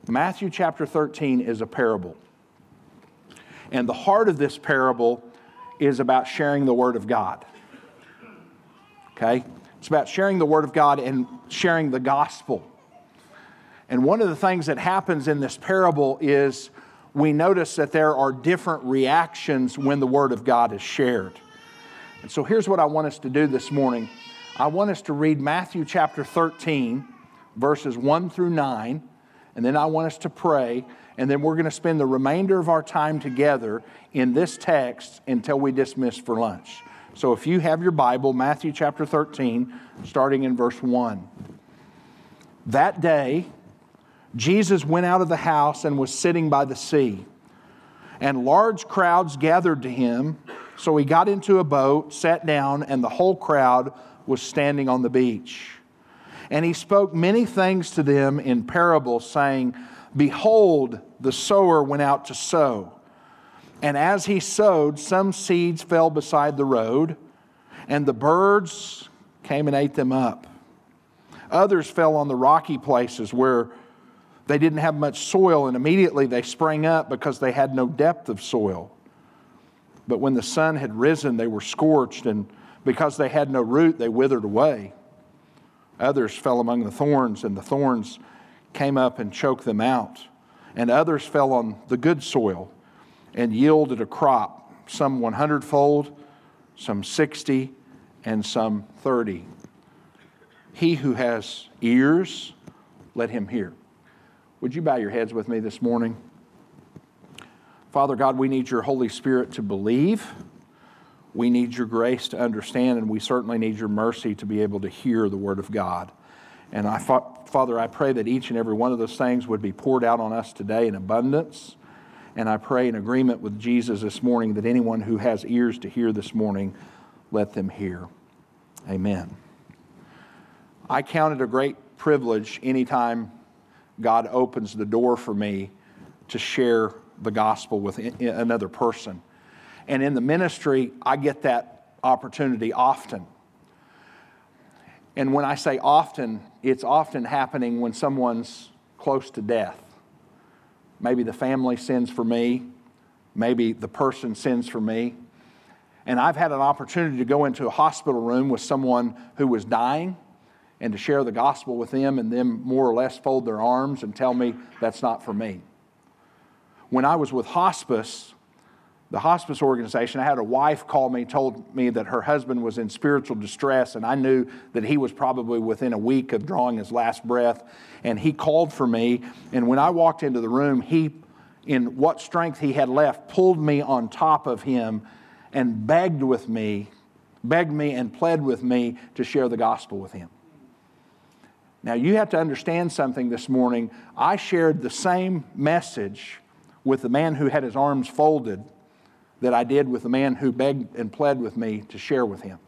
Matthew chapter 13 is a parable. And the heart of this parable is about sharing the Word of God. Okay? It's about sharing the Word of God and sharing the gospel. And one of the things that happens in this parable is we notice that there are different reactions when the Word of God is shared. And so here's what I want us to do this morning. I want us to read Matthew chapter 13, verses 1 through 9, and then I want us to pray, and then we're going to spend the remainder of our time together in this text until we dismiss for lunch. So if you have your Bible, Matthew chapter 13, starting in verse 1. That day, Jesus went out of the house and was sitting by the sea. And large crowds gathered to him, so he got into a boat, sat down, and the whole crowd was standing on the beach. And he spoke many things to them in parables, saying, Behold, the sower went out to sow. And as he sowed, some seeds fell beside the road, and the birds came and ate them up. Others fell on the rocky places where they didn't have much soil, and immediately they sprang up because they had no depth of soil. But when the sun had risen, they were scorched, and because they had no root, they withered away. Others fell among the thorns, and the thorns came up and choked them out. And others fell on the good soil and yielded a crop, some 100-fold, some 60, and some 30. He who has ears, let him hear. Would you bow your heads with me this morning? Father God, we need your Holy Spirit to believe. We need your grace to understand, and we certainly need your mercy to be able to hear the Word of God. And Father, I pray that each and every one of those things would be poured out on us today in abundance. And I pray in agreement with Jesus this morning that anyone who has ears to hear this morning, let them hear. Amen. I count it a great privilege anytime God opens the door for me to share the gospel with another person. And in the ministry, I get that opportunity often. And when I say often, it's often happening when someone's close to death. Maybe the family sends for me. Maybe the person sends for me. And I've had an opportunity to go into a hospital room with someone who was dying and to share the gospel with them and them more or less fold their arms and tell me that's not for me. When I was with hospice, the hospice organization, I had a wife call me, told me that her husband was in spiritual distress, and I knew that he was probably within a week of drawing his last breath, and he called for me, and when I walked into the room, he, in what strength he had left, pulled me on top of him and begged me and pled with me to share the gospel with him. Now, you have to understand something this morning. I shared the same message with the man who had his arms folded that I did with the man who begged and pled with me to share with him.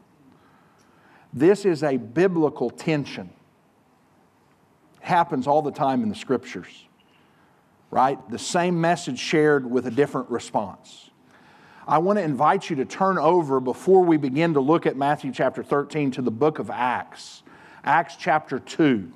This is a biblical tension. It happens all the time in the Scriptures, right? The same message shared with a different response. I want to invite you to turn over before we begin to look at Matthew chapter 13 to the book of Acts. Acts chapter 2.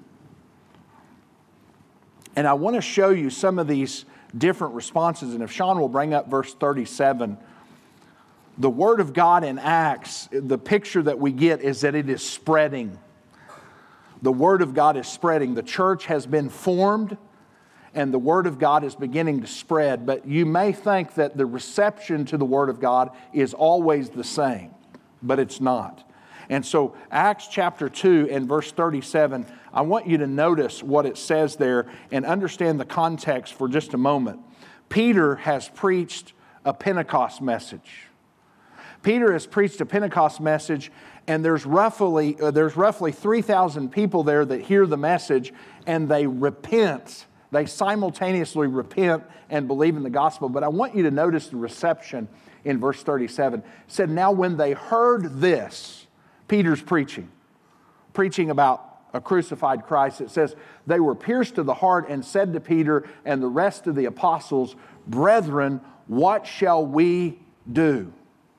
And I want to show you some of these different responses. And if Sean will bring up verse 37, the Word of God in Acts, the picture that we get is that it is spreading. The Word of God is spreading. The church has been formed and the Word of God is beginning to spread. But you may think that the reception to the Word of God is always the same, but it's not. And so Acts chapter 2 and verse 37, I want you to notice what it says there and understand the context for just a moment. Peter has preached a Pentecost message. Peter has preached a Pentecost message, and there's roughly 3,000 people there that hear the message, and they repent. They simultaneously repent and believe in the gospel. But I want you to notice the reception in verse 37. It said, now when they heard this, Peter's preaching about a crucified Christ. It says, they were pierced to the heart and said to Peter and the rest of the apostles, brethren, what shall we do?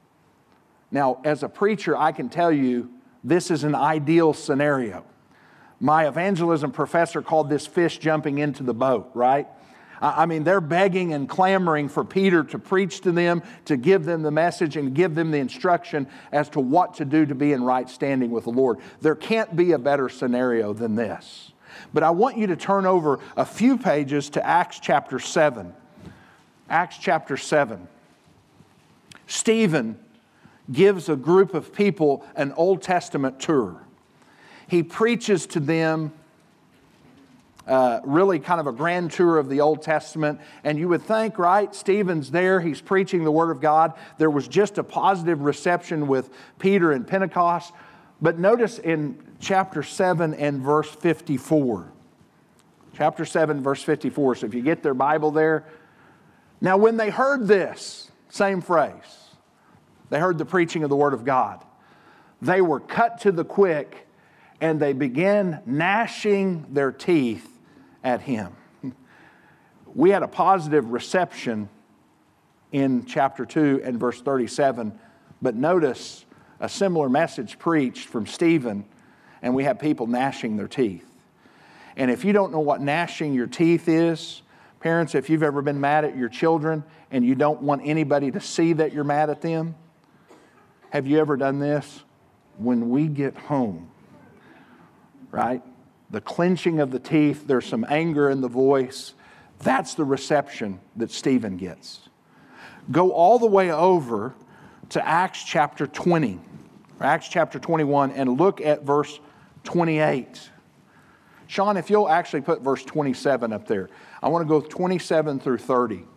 Now, as a preacher, I can tell you this is an ideal scenario. My evangelism professor called this fish jumping into the boat, right? I mean, they're begging and clamoring for Peter to preach to them, to give them the message and give them the instruction as to what to do to be in right standing with the Lord. There can't be a better scenario than this. But I want you to turn over a few pages to Acts chapter 7. Acts chapter 7. Stephen gives a group of people an Old Testament tour. He preaches to them really kind of a grand tour of the Old Testament. And you would think, right, Stephen's there, he's preaching the Word of God. There was just a positive reception with Peter and Pentecost. But notice in chapter 7 and verse 54. Chapter 7, verse 54. So if you get their Bible there. Now when they heard this, same phrase. They heard the preaching of the Word of God. They were cut to the quick, and they began gnashing their teeth at him. We had a positive reception in chapter 2 and verse 37, but notice a similar message preached from Stephen, and we have people gnashing their teeth. And if you don't know what gnashing your teeth is, parents, if you've ever been mad at your children and you don't want anybody to see that you're mad at them, have you ever done this? When we get home, right? The clenching of the teeth, there's some anger in the voice. That's the reception that Stephen gets. Go all the way over to Acts chapter 20, or Acts chapter 21, and look at verse 28. Sean, if you'll actually put verse 27 up there. I want to go 27 through 30.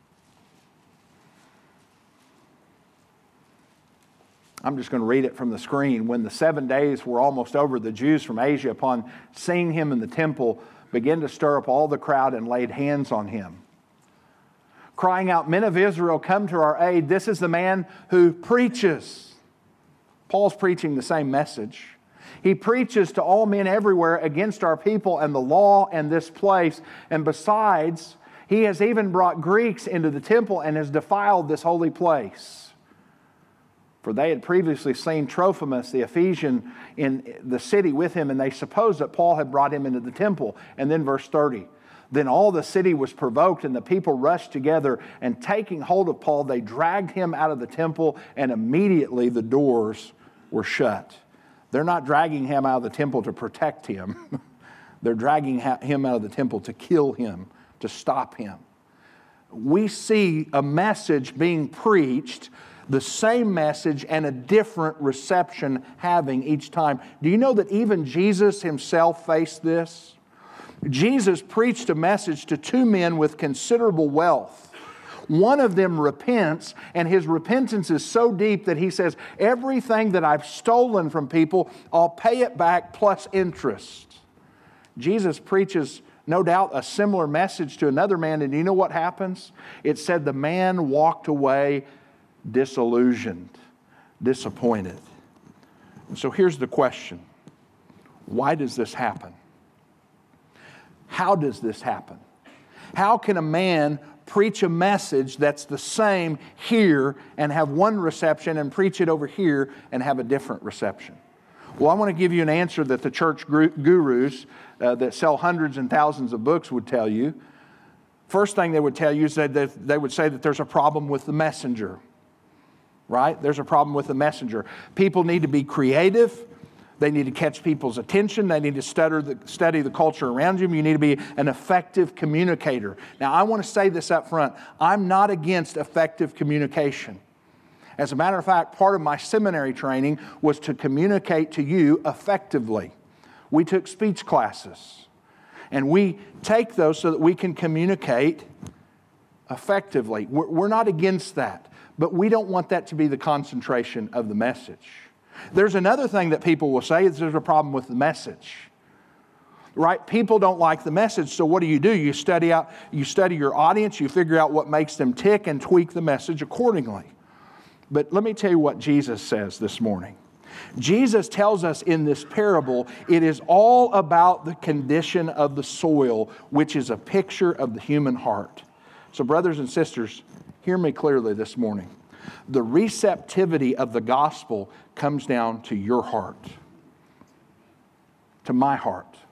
I'm just going to read it from the screen. When the 7 days were almost over, the Jews from Asia, upon seeing him in the temple, began to stir up all the crowd and laid hands on him, crying out, "Men of Israel, come to our aid. This is the man who preaches." Paul's preaching the same message. He preaches to all men everywhere against our people and the law and this place. And besides, he has even brought Greeks into the temple and has defiled this holy place. For they had previously seen Trophimus, the Ephesian, in the city with him, and they supposed that Paul had brought him into the temple. And then verse 30. Then all the city was provoked, and the people rushed together, and taking hold of Paul, they dragged him out of the temple, and immediately the doors were shut. They're not dragging him out of the temple to protect him. They're dragging him out of the temple to kill him, to stop him. We see a message being preached, the same message and a different reception having each time. Do you know that even Jesus himself faced this? Jesus preached a message to two men with considerable wealth. One of them repents, and his repentance is so deep that he says, "Everything that I've stolen from people, I'll pay it back plus interest." Jesus preaches, no doubt, a similar message to another man, and you know what happens? It said the man walked away disillusioned, disappointed. And so here's the question. Why does this happen? How does this happen? How can a man preach a message that's the same here and have one reception, and preach it over here and have a different reception? Well, I want to give you an answer that the church gurus that sell hundreds and thousands of books would tell you. First thing they would tell you is that they would say that there's a problem with the messenger. Right? There's a problem with the messenger. People need to be creative. They need to catch people's attention. They need to study the culture around you. You need to be an effective communicator. Now, I want to say this up front. I'm not against effective communication. As a matter of fact, part of my seminary training was to communicate to you effectively. We took speech classes. And we take those so that we can communicate effectively. We're not against that. But we don't want that to be the concentration of the message. There's another thing that people will say is there's a problem with the message. Right? People don't like the message, so what do? You study your audience, you figure out what makes them tick and tweak the message accordingly. But let me tell you what Jesus says this morning. Jesus tells us in this parable, it is all about the condition of the soil, which is a picture of the human heart. So brothers and sisters, hear me clearly this morning. The receptivity of the gospel comes down to your heart, to my heart.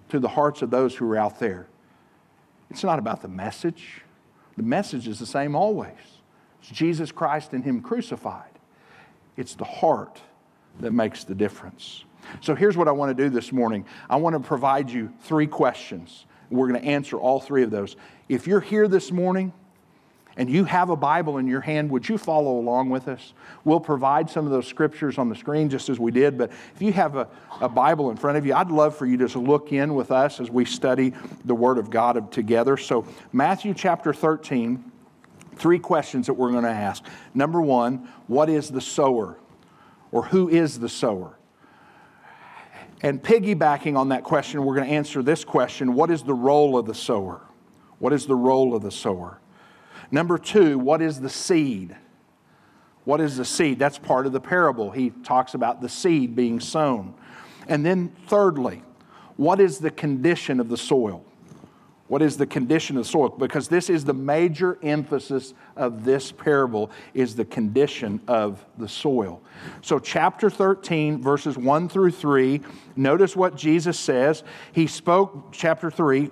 to the hearts of those who are out there. It's not about the message. The message is the same always. It's Jesus Christ and Him crucified. It's the heart that makes the difference. So here's what I want to do this morning. I want to provide you 3 questions. We're going to answer all 3 of those. If you're here this morning and you have a Bible in your hand, would you follow along with us? We'll provide some of those scriptures on the screen just as we did, but if you have a Bible in front of you, I'd love for you to look in with us as we study the Word of God together. So Matthew chapter 13, 3 questions that we're going to ask. Number 1, what is the sower? Or who is the sower? And piggybacking on that question, we're going to answer this question: what is the role of the sower? What is the role of the sower? Number 2, what is the seed? What is the seed? That's part of the parable. He talks about the seed being sown. And then thirdly, what is the condition of the soil? What is the condition of the soil? Because this is the major emphasis of this parable, is the condition of the soil. So chapter 13, verses 1 through 3, notice what Jesus says. He spoke, chapter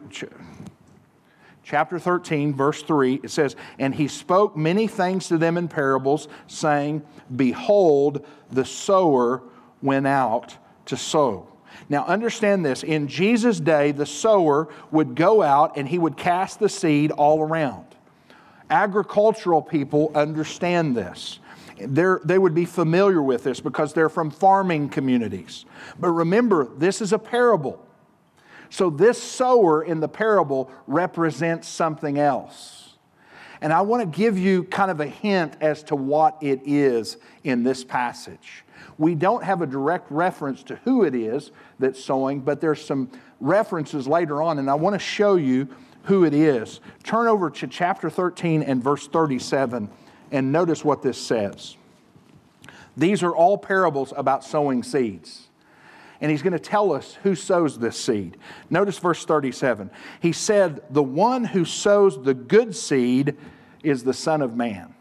13, verse 3, it says, "And He spoke many things to them in parables, saying, Behold, the sower went out to sow." Now understand this, in Jesus' day, the sower would go out and he would cast the seed all around. Agricultural people understand this. They would be familiar with this because they're from farming communities. But remember, this is a parable. So this sower in the parable represents something else. And I want to give you kind of a hint as to what it is in this passage. We don't have a direct reference to who it is that's sowing, but there's some references later on, and I want to show you who it is. Turn over to chapter 13 and verse 37, and notice what this says. These are all parables about sowing seeds. And He's going to tell us who sows this seed. Notice verse 37. He said, "The one who sows the good seed is the Son of Man."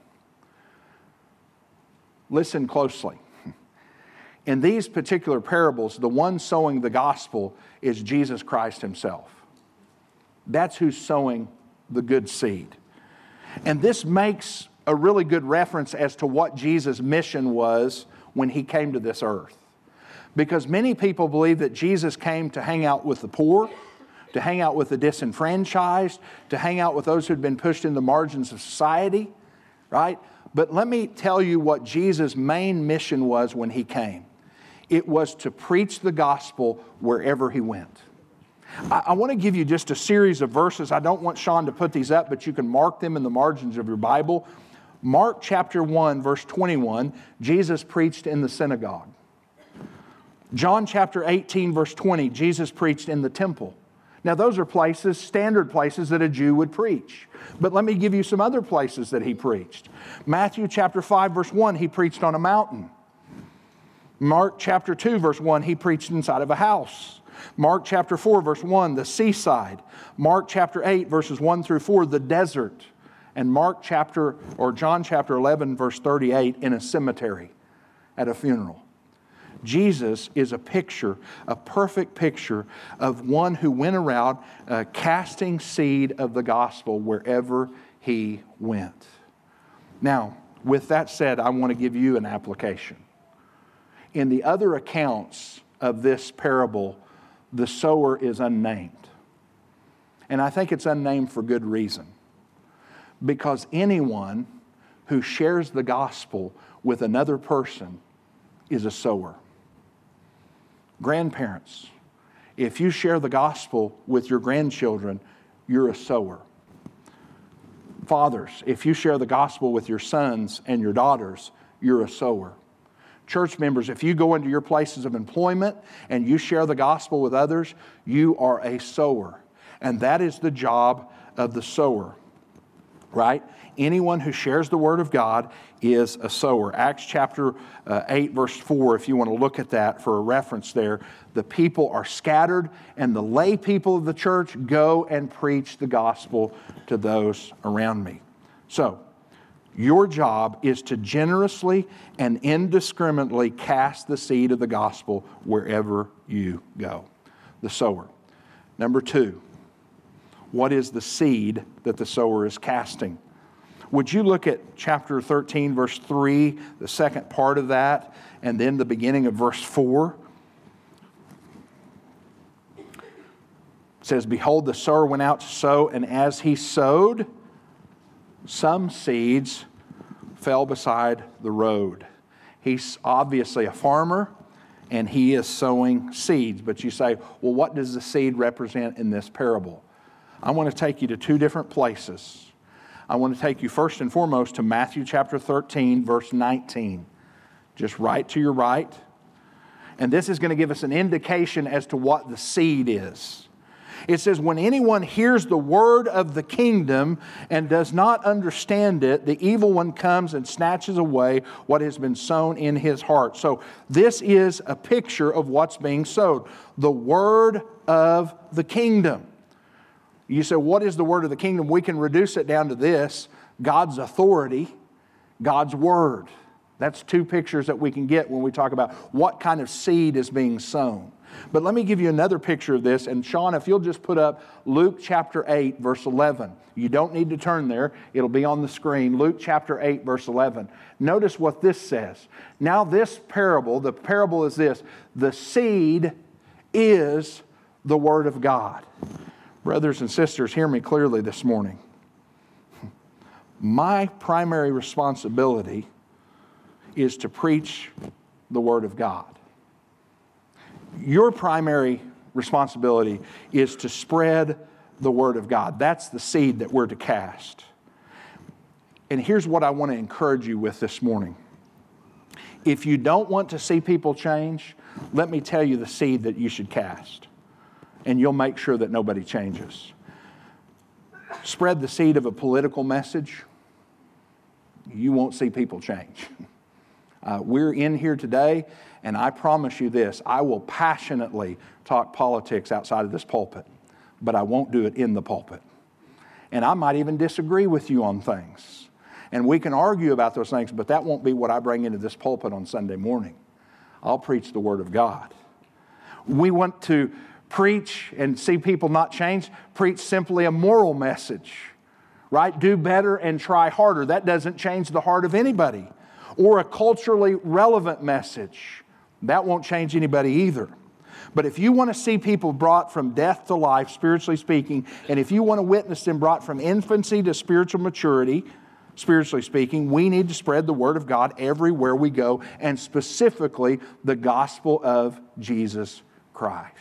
Listen closely. In these particular parables, the one sowing the gospel is Jesus Christ Himself. That's who's sowing the good seed. And this makes a really good reference as to what Jesus' mission was when He came to this earth. Because many people believe that Jesus came to hang out with the poor, to hang out with the disenfranchised, to hang out with those who'd been pushed in the margins of society, right? But let me tell you what Jesus' main mission was when He came. It was to preach the gospel wherever He went. I want to give you just a series of verses. I don't want Sean to put these up, but you can mark them in the margins of your Bible. Mark chapter 1, verse 21, Jesus preached in the synagogue. John chapter 18, verse 20, Jesus preached in the temple. Now those are places, standard places that a Jew would preach. But let me give you some other places that He preached. Matthew chapter 5, verse 1, He preached on a mountain. Mark chapter 2, verse 1, He preached inside of a house. Mark chapter 4, verse 1, the seaside. Mark chapter 8, verses 1 through 4, the desert. And John chapter 11, verse 38, in a cemetery at a funeral. Jesus is a perfect picture of one who went around casting seed of the gospel wherever He went. Now, with that said, I want to give you an application. In the other accounts of this parable, the sower is unnamed. And I think it's unnamed for good reason. Because anyone who shares the gospel with another person is a sower. Grandparents, if you share the gospel with your grandchildren, you're a sower. Fathers, if you share the gospel with your sons and your daughters, you're a sower. Church members, if you go into your places of employment and you share the gospel with others, you are a sower. And that is the job of the sower, right? Anyone who shares the Word of God is a sower. Acts chapter 8, verse 4, if you want to look at that for a reference there, the people are scattered and the lay people of the church go and preach the gospel to those around me. So, your job is to generously and indiscriminately cast the seed of the gospel wherever you go. The sower. Number 2, what is the seed that the sower is casting? Would you look at chapter 13, verse 3, the second part of that, and then the beginning of verse 4? It says, "Behold, the sower went out to sow, and as he sowed, some seeds fell beside the road." He's obviously a farmer, and he is sowing seeds. But you say, well, what does the seed represent in this parable? I want to take you to 2 different places. I want to take you first and foremost to Matthew chapter 13, verse 19. Just right to your right. And this is going to give us an indication as to what the seed is. It says, "When anyone hears the word of the kingdom and does not understand it, the evil one comes and snatches away what has been sown in his heart." So this is a picture of what's being sowed. The word of the kingdom. You say, what is the word of the kingdom? We can reduce it down to this: God's authority, God's word. That's 2 pictures that we can get when we talk about what kind of seed is being sown. But let me give you another picture of this. And Sean, if you'll just put up Luke chapter 8, verse 11. You don't need to turn there. It'll be on the screen. Luke chapter 8, verse 11. Notice what this says. Now this parable, the parable is this: the seed is the word of God. Brothers and sisters, hear me clearly this morning. My primary responsibility is to preach the word of God. Your primary responsibility is to spread the word of God. That's the seed that we're to cast. And here's what I want to encourage you with this morning. If you don't want to see people change, let me tell you the seed that you should cast. And you'll make sure that nobody changes. Spread the seed of a political message. You won't see people change. We're in here today, and I promise you this: I will passionately talk politics outside of this pulpit, but I won't do it in the pulpit. And I might even disagree with you on things. And we can argue about those things, but that won't be what I bring into this pulpit on Sunday morning. I'll preach the Word of God. We want to preach and see people not change. Preach simply a moral message, right? Do better and try harder. That doesn't change the heart of anybody. Or a culturally relevant message. That won't change anybody either. But if you want to see people brought from death to life, spiritually speaking, and if you want to witness them brought from infancy to spiritual maturity, spiritually speaking, we need to spread the Word of God everywhere we go, and specifically the gospel of Jesus Christ.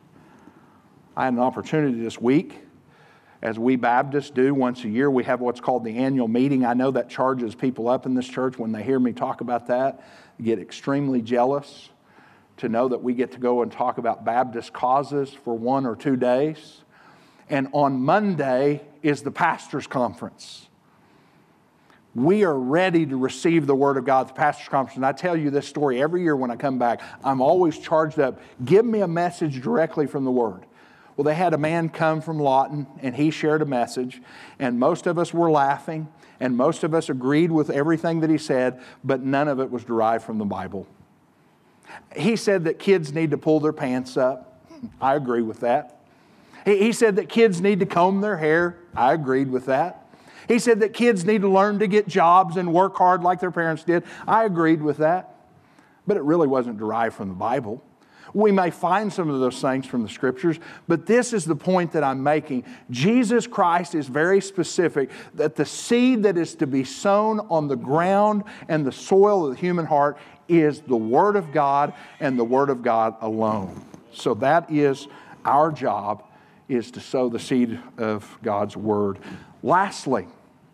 I had an opportunity this week, as we Baptists do once a year. We have what's called the annual meeting. I know that charges people up in this church when they hear me talk about that. They get extremely jealous to know that we get to go and talk about Baptist causes for 1 or 2 days. And on Monday is the pastor's conference. We are ready to receive the Word of God at the pastor's conference. And I tell you this story every year when I come back. I'm always charged up. Give me a message directly from the Word. Well, they had a man come from Lawton, and he shared a message, and most of us were laughing, and most of us agreed with everything that he said, but none of it was derived from the Bible. He said that kids need to pull their pants up. I agree with that. He said that kids need to comb their hair. I agreed with that. He said that kids need to learn to get jobs and work hard like their parents did. I agreed with that. But it really wasn't derived from the Bible. We may find some of those things from the Scriptures, but this is the point that I'm making. Jesus Christ is very specific that the seed that is to be sown on the ground and the soil of the human heart is the Word of God and the Word of God alone. So that is our job, is to sow the seed of God's Word. Lastly,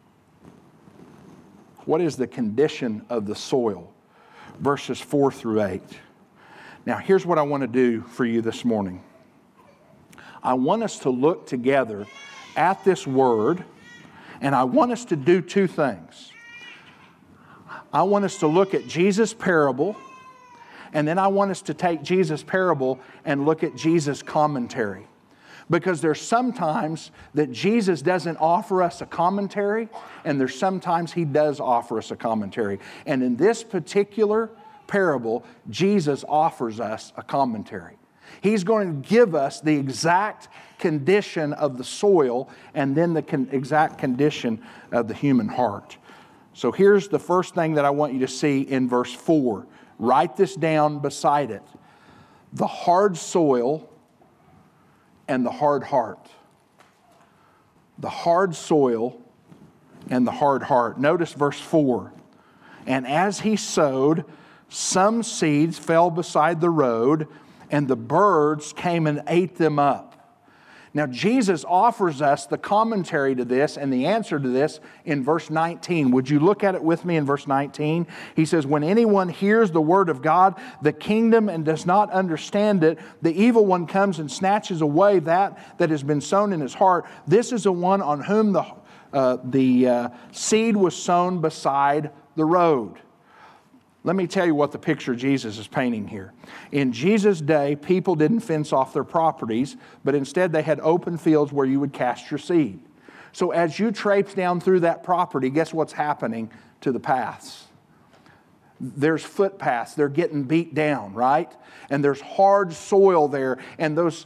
what is the condition of the soil? Verses 4 through 8. Now, here's what I want to do for you this morning. I want us to look together at this word, and I want us to do 2 things. I want us to look at Jesus' parable, and then I want us to take Jesus' parable and look at Jesus' commentary. Because there's sometimes that Jesus doesn't offer us a commentary, and there's sometimes He does offer us a commentary. And in this particular parable, Jesus offers us a commentary. He's going to give us the exact condition of the soil and then the exact condition of the human heart. So here's the first thing that I want you to see in verse 4. Write this down beside it. The hard soil and the hard heart. The hard soil and the hard heart. Notice verse 4. And as he sowed, some seeds fell beside the road, and the birds came and ate them up. Now, Jesus offers us the commentary to this and the answer to this in verse 19. Would you look at it with me in verse 19? He says, when anyone hears the word of God, the kingdom, and does not understand it, the evil one comes and snatches away that has been sown in his heart. This is the one on whom the seed was sown beside the road. Let me tell you what the picture Jesus is painting here. In Jesus' day, people didn't fence off their properties, but instead they had open fields where you would cast your seed. So as you traipse down through that property, guess what's happening to the paths? There's footpaths. They're getting beat down, right? And there's hard soil there. And those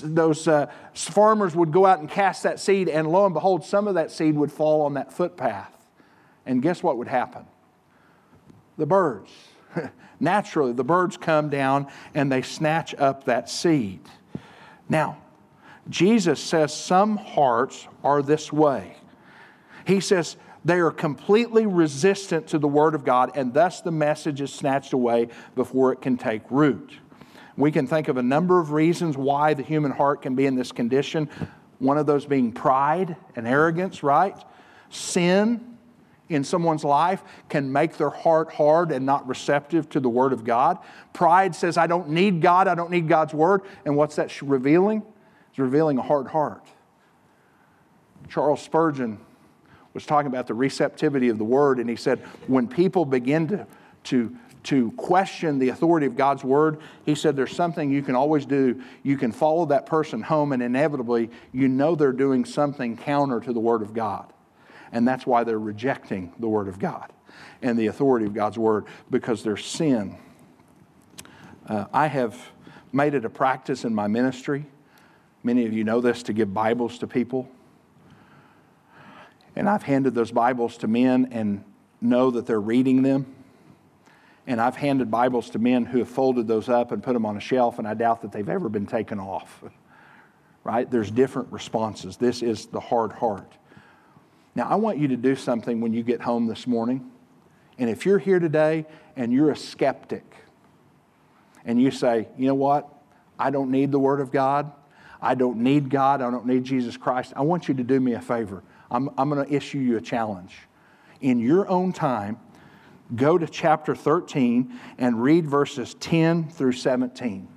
farmers would go out and cast that seed, and lo and behold, some of that seed would fall on that footpath. And guess what would happen? The birds. Naturally, the birds come down and they snatch up that seed. Now, Jesus says some hearts are this way. He says they are completely resistant to the Word of God, and thus the message is snatched away before it can take root. We can think of a number of reasons why the human heart can be in this condition. One of those being pride and arrogance, right? Sin in someone's life can make their heart hard and not receptive to the Word of God. Pride says, I don't need God, I don't need God's Word. And what's that revealing? It's revealing a hard heart. Charles Spurgeon was talking about the receptivity of the Word, and he said, when people begin to question the authority of God's Word, he said there's something you can always do. You can follow that person home, and inevitably you know they're doing something counter to the Word of God. And that's why they're rejecting the Word of God and the authority of God's Word, because there's sin. I have made it a practice in my ministry, many of you know this, to give Bibles to people. And I've handed those Bibles to men and know that they're reading them. And I've handed Bibles to men who have folded those up and put them on a shelf, and I doubt that they've ever been taken off. Right? There's different responses. This is the hard heart. Now, I want you to do something when you get home this morning. And if you're here today and you're a skeptic, and you say, you know what? I don't need the Word of God. I don't need God. I don't need Jesus Christ. I want you to do me a favor. I'm going to issue you a challenge. In your own time, go to chapter 13 and read verses 10 through 17.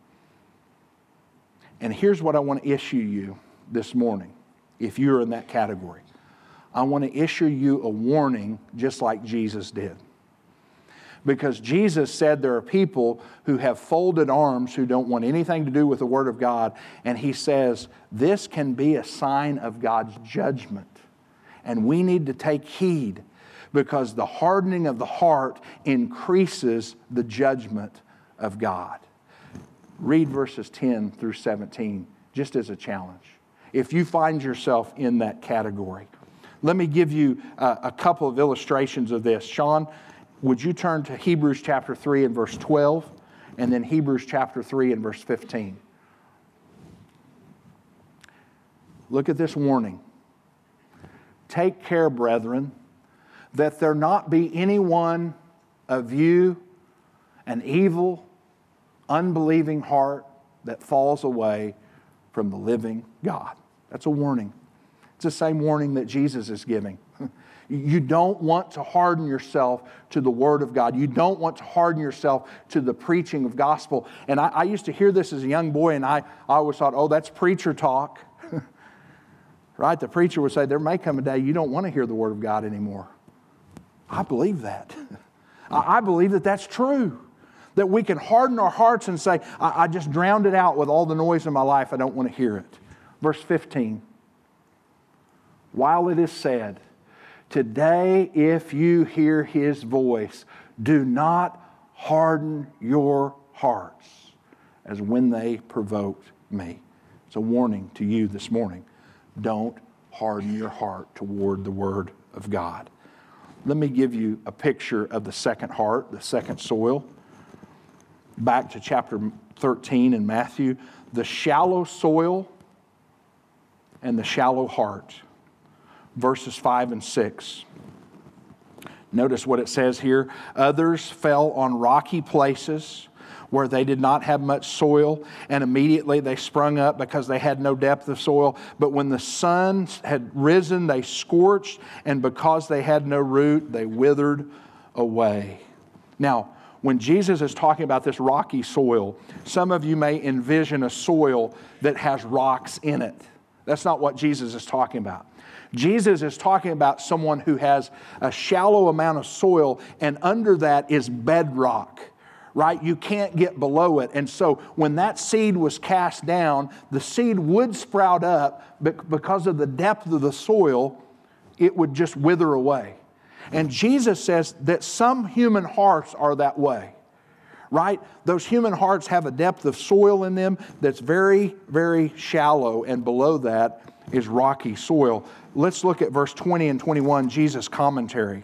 And here's what I want to issue you this morning, if you're in that category. I want to issue you a warning just like Jesus did. Because Jesus said there are people who have folded arms who don't want anything to do with the Word of God. And He says this can be a sign of God's judgment. And we need to take heed, because the hardening of the heart increases the judgment of God. Read verses 10 through 17 just as a challenge, if you find yourself in that category. Let me give you a couple of illustrations of this. Sean, would you turn to Hebrews chapter 3 and verse 12, and then Hebrews chapter 3 and verse 15. Look at this warning. Take care, brethren, that there not be any one of you an evil, unbelieving heart that falls away from the living God. That's a warning. It's the same warning that Jesus is giving. You don't want to harden yourself to the Word of God. You don't want to harden yourself to the preaching of gospel. And I used to hear this as a young boy, and I always thought, oh, that's preacher talk. Right? The preacher would say, there may come a day you don't want to hear the Word of God anymore. I believe that. I believe that that's true. That we can harden our hearts and say, I just drowned it out with all the noise in my life. I don't want to hear it. Verse 15. While it is said, today if you hear His voice, do not harden your hearts as when they provoked me. It's a warning to you this morning. Don't harden your heart toward the Word of God. Let me give you a picture of the second heart, the second soil. Back to chapter 13 in Matthew. The shallow soil and the shallow heart. Verses 5 and 6. Notice what it says here. Others fell on rocky places where they did not have much soil, and immediately they sprung up because they had no depth of soil. But when the sun had risen, they scorched, and because they had no root, they withered away. Now, when Jesus is talking about this rocky soil, some of you may envision a soil that has rocks in it. That's not what Jesus is talking about. Jesus is talking about someone who has a shallow amount of soil, and under that is bedrock, right? You can't get below it. And so when that seed was cast down, the seed would sprout up, but because of the depth of the soil, it would just wither away. And Jesus says that some human hearts are that way, right? Those human hearts have a depth of soil in them that's very, very shallow, and below that is rocky soil. Let's look at verse 20 and 21, Jesus' commentary.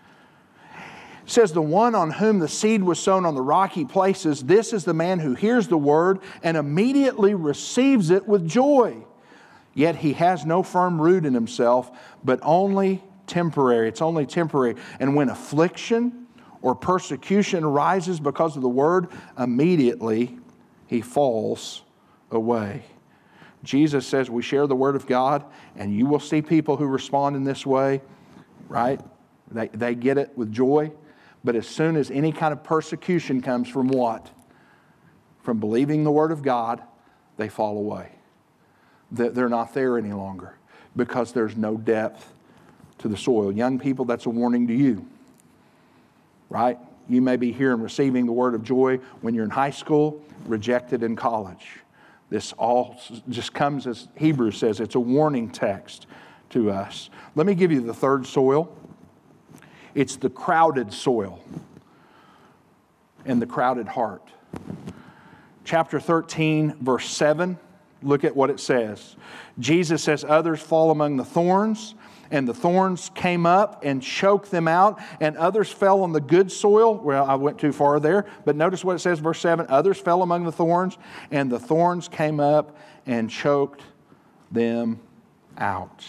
It says, the one on whom the seed was sown on the rocky places, this is the man who hears the word and immediately receives it with joy. Yet he has no firm root in himself, but only temporary. It's only temporary. And when affliction or persecution arises because of the word, immediately he falls away. Jesus says we share the Word of God, and you will see people who respond in this way, right? They get it with joy. But as soon as any kind of persecution comes from what? From believing the Word of God, they fall away. They're not there any longer because there's no depth to the soil. Young people, that's a warning to you, right? You may be here and receiving the word of joy when you're in high school, rejected in college. This all just comes, as Hebrews says, it's a warning text to us. Let me give you the third soil. It's the crowded soil and the crowded heart. Chapter 13, verse 7, look at what it says. Jesus says, others fall among the thorns, and the thorns came up and choked them out, and others fell on the good soil. Well, I went too far there, but notice what it says, verse 7, others fell among the thorns, and the thorns came up and choked them out.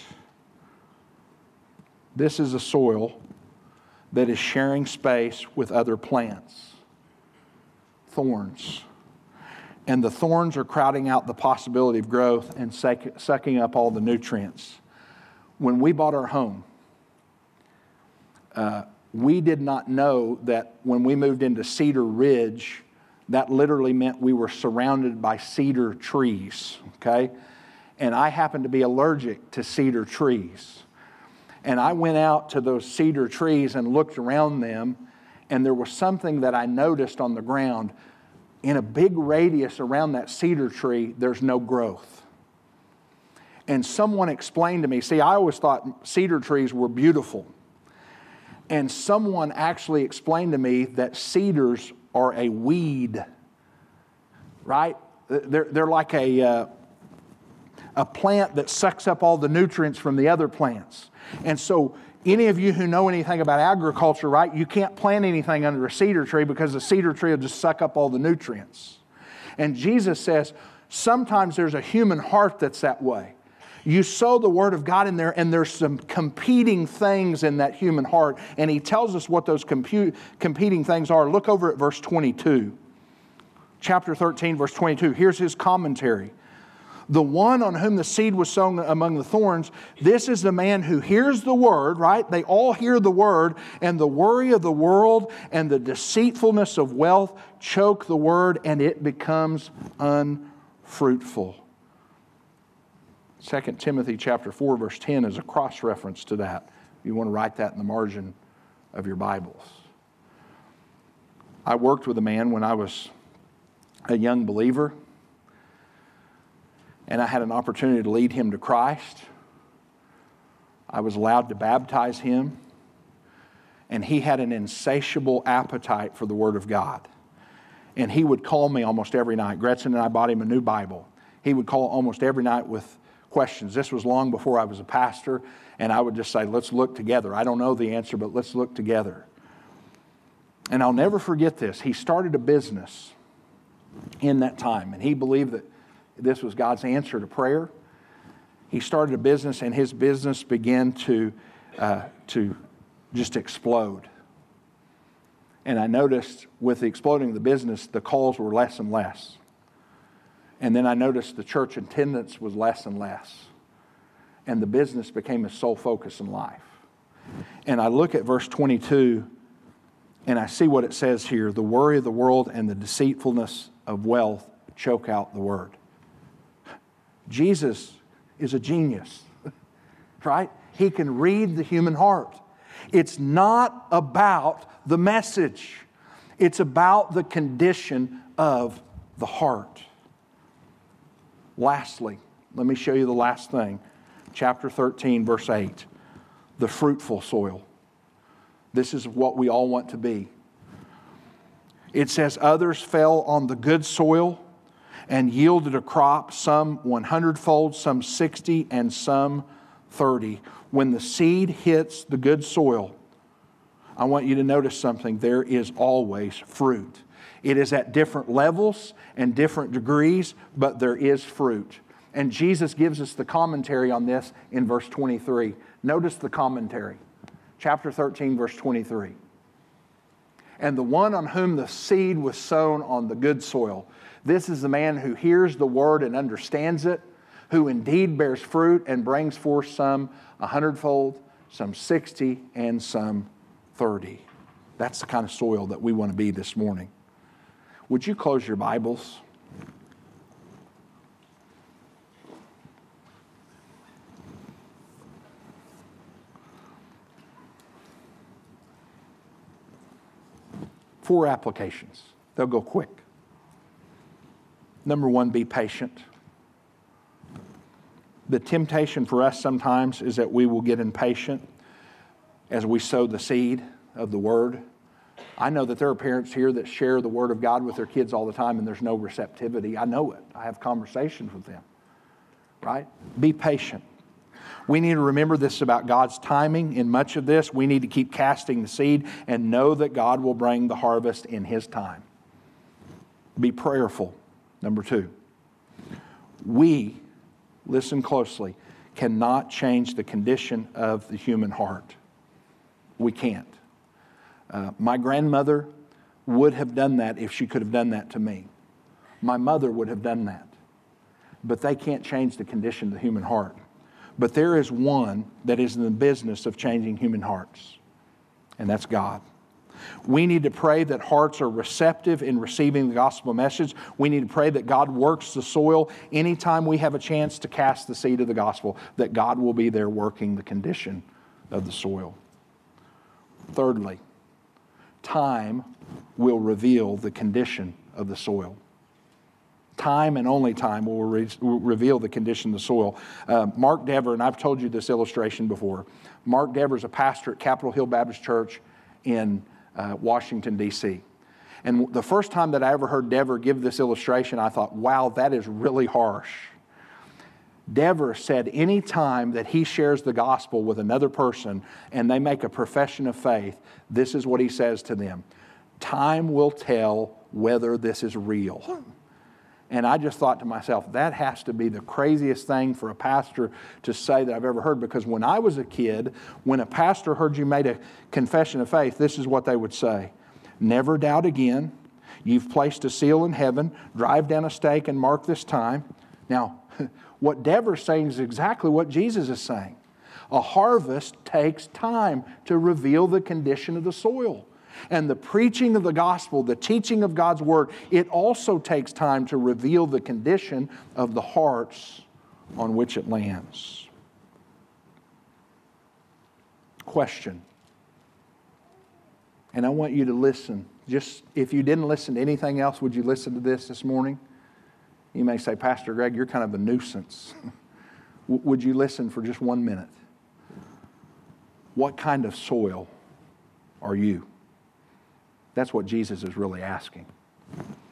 This is a soil that is sharing space with other plants. Thorns. And the thorns are crowding out the possibility of growth and sucking up all the nutrients. When we bought our home, we did not know that when we moved into Cedar Ridge, that literally meant we were surrounded by cedar trees, okay? And I happened to be allergic to cedar trees. And I went out to those cedar trees and looked around them, and there was something that I noticed on the ground. In a big radius around that cedar tree, there's no growth. And someone explained to me, see, I always thought cedar trees were beautiful. And someone actually explained to me that cedars are a weed, right? They're like a plant that sucks up all the nutrients from the other plants. And so any of you who know anything about agriculture, right, you can't plant anything under a cedar tree because the cedar tree will just suck up all the nutrients. And Jesus says, sometimes there's a human heart that's that way. You sow the Word of God in there, and there's some competing things in that human heart. And He tells us what those competing things are. Look over at verse 22. Chapter 13, verse 22. Here's His commentary. The one on whom the seed was sown among the thorns, this is the man who hears the word, right? They all hear the word, and the worry of the world and the deceitfulness of wealth choke the word, and it becomes unfruitful. 2 Timothy chapter 4, verse 10 is a cross-reference to that. You want to write that in the margin of your Bibles. I worked with a man when I was a young believer, and I had an opportunity to lead him to Christ. I was allowed to baptize him, and he had an insatiable appetite for the Word of God. And he would call me almost every night. Gretchen and I bought him a new Bible. He would call almost every night with questions. This was long before I was a pastor, and I would just say, let's look together. I don't know the answer, but let's look together. And I'll never forget this. He started a business in that time, and he believed that this was God's answer to prayer. He started a business, and his business began to just explode. And I noticed with the exploding of the business, the calls were less and less. And then I noticed the church attendance was less and less. And the business became his sole focus in life. And I look at verse 22, and I see what it says here. The worry of the world and the deceitfulness of wealth choke out the word. Jesus is a genius, right? He can read the human heart. It's not about the message. It's about the condition of the heart. Lastly, let me show you the last thing. Chapter 13, verse 8. The fruitful soil. This is what we all want to be. It says, others fell on the good soil and yielded a crop, some 100-fold, some 60, and some 30. When the seed hits the good soil, I want you to notice something. There is always fruit. It is at different levels and different degrees, but there is fruit. And Jesus gives us the commentary on this in verse 23. Notice the commentary. Chapter 13, verse 23. And the one on whom the seed was sown on the good soil, this is the man who hears the word and understands it, who indeed bears fruit and brings forth some 100-fold, some 60, and some 30. That's the kind of soil that we want to be this morning. Would you close your Bibles? Four applications. They'll go quick. Number one, be patient. The temptation for us sometimes is that we will get impatient as we sow the seed of the Word. I know that there are parents here that share the Word of God with their kids all the time and there's no receptivity. I know it. I have conversations with them. Right? Be patient. We need to remember this about God's timing in much of this. We need to keep casting the seed and know that God will bring the harvest in His time. Be prayerful. Number two, we, listen closely, cannot change the condition of the human heart. We can't. My grandmother would have done that if she could have done that to me. My mother would have done that. But they can't change the condition of the human heart. But there is one that is in the business of changing human hearts, and that's God. We need to pray that hearts are receptive in receiving the gospel message. We need to pray that God works the soil anytime we have a chance to cast the seed of the gospel, that God will be there working the condition of the soil. Thirdly, time will reveal the condition of the soil. Time and only time will reveal the condition of the soil. Mark Dever, and I've told you this illustration before. Mark Dever is a pastor at Capitol Hill Baptist Church in Washington, D.C. And the first time that I ever heard Dever give this illustration, I thought, wow, that is really harsh. Dever said any time that he shares the gospel with another person and they make a profession of faith, this is what he says to them. Time will tell whether this is real. And I just thought to myself, that has to be the craziest thing for a pastor to say that I've ever heard. Because when I was a kid, when a pastor heard you made a confession of faith, this is what they would say. Never doubt again. You've placed a seal in heaven. Drive down a stake and mark this time. Now, what Dever's saying is exactly what Jesus is saying. A harvest takes time to reveal the condition of the soil. And the preaching of the gospel, the teaching of God's word, it also takes time to reveal the condition of the hearts on which it lands. Question. And I want you to listen. Just if you didn't listen to anything else, would you listen to this morning? You may say, Pastor Greg, you're kind of a nuisance. Would you listen for just 1 minute? What kind of soil are you? That's what Jesus is really asking.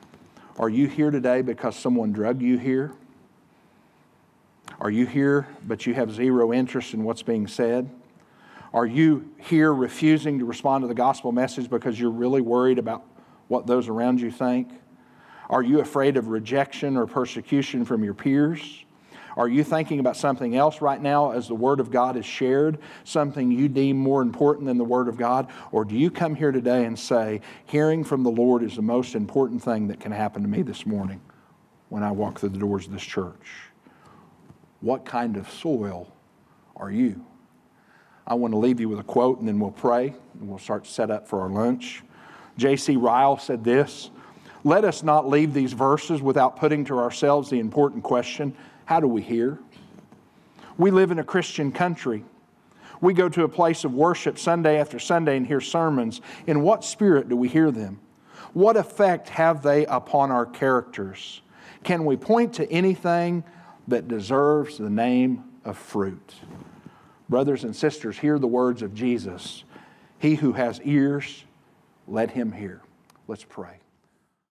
Are you here today because someone drug you here? Are you here but you have zero interest in what's being said? Are you here refusing to respond to the gospel message because you're really worried about what those around you think? Are you afraid of rejection or persecution from your peers? Are you thinking about something else right now as the Word of God is shared, something you deem more important than the Word of God? Or do you come here today and say, hearing from the Lord is the most important thing that can happen to me this morning when I walk through the doors of this church? What kind of soil are you? I want to leave you with a quote, and then we'll pray, and we'll start to set up for our lunch. J.C. Ryle said this: "Let us not leave these verses without putting to ourselves the important question, how do we hear? We live in a Christian country. We go to a place of worship Sunday after Sunday and hear sermons. In what spirit do we hear them? What effect have they upon our characters? Can we point to anything that deserves the name of fruit?" Brothers and sisters, hear the words of Jesus. He who has ears, let him hear. Let's pray.